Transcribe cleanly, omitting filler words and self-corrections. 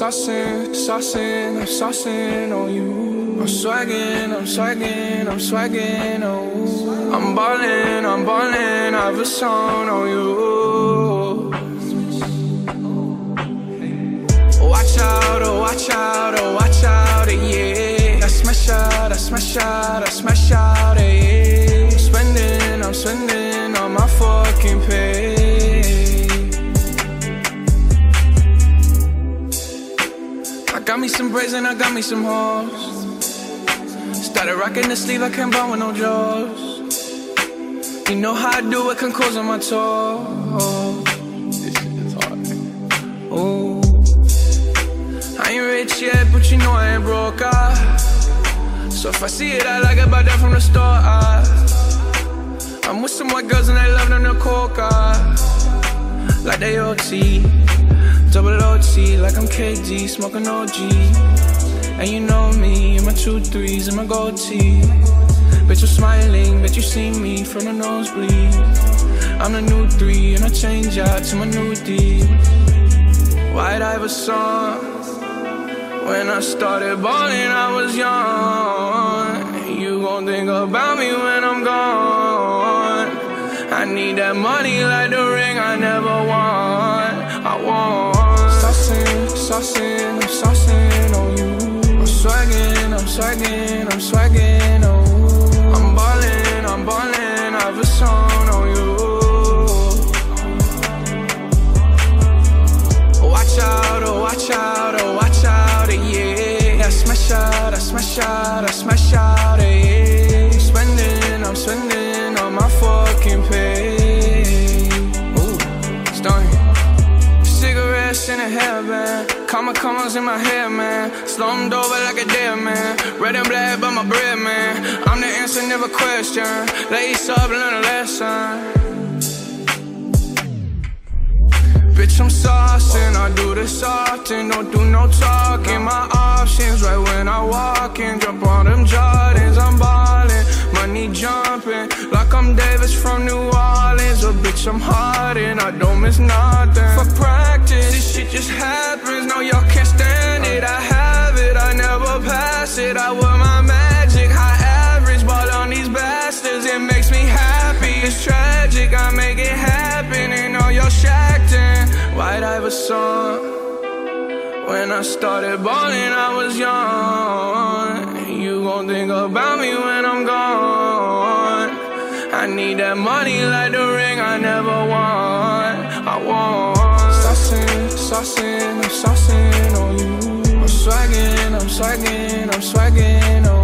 I'm saucing on you. I'm swaggin', oh. I'm ballin', I've a song on you. Watch out, oh, watch out, oh, watch out, yeah. I smash out, yeah. I'm spending on my fucking pay. I got me some braids and I got me some hoes. Started rocking the sleeve, I can't buy with no jaws. You know how I do it, can close on my toes. This shit is hard. Oh, I ain't rich yet, but you know I ain't broke, so if I see it, I like it, buy that from the store, I'm with some white girls and they love them to coca, like they OT, double OT, like I'm KG, smoking OG. And you know me, in my 2-3s and my gold tee. Bitch, I'm smiling, bet you see me from the nosebleed. I'm the new 3 and I change out to my new D. White Iverson. When I started balling, I was young. You gon' think about me when I'm gone. I need that money like the ring I never won. I want I'm saucing on you. I'm swaggin', oh. I'm ballin', I've a song on you. Watch out, oh, watch out, oh, watch out, yeah. I smash out, yeah. I'm spending on my fucking pay. Ooh, stunning. Cigarettes in a hairband. Commas in my hair, man. Slumped over like a dead man. Red and black, but my bread, man. I'm the answer, never question. Lace up, learn a lesson. Bitch, I'm saucing, I do this often. Don't do no talking, my options right when I walk in. Jump on them Jordans, I'm ballin'. Money jumping, like I'm Davis from New Orleans. Oh, bitch, I'm hardin', I don't miss nothing. For practice, this shit just happens. No, y'all can't stand it, I have it. I never pass it, I wear my magic. High average, ball on these bastards. It makes me happy, it's tragic. I make it happen, and all y'all shacked in. White Iverson. When I started balling, I was young. You gon' think about me when I'm gone. I need that money like the ring I never won. I want I'm saucing on you. I'm swaggin', oh.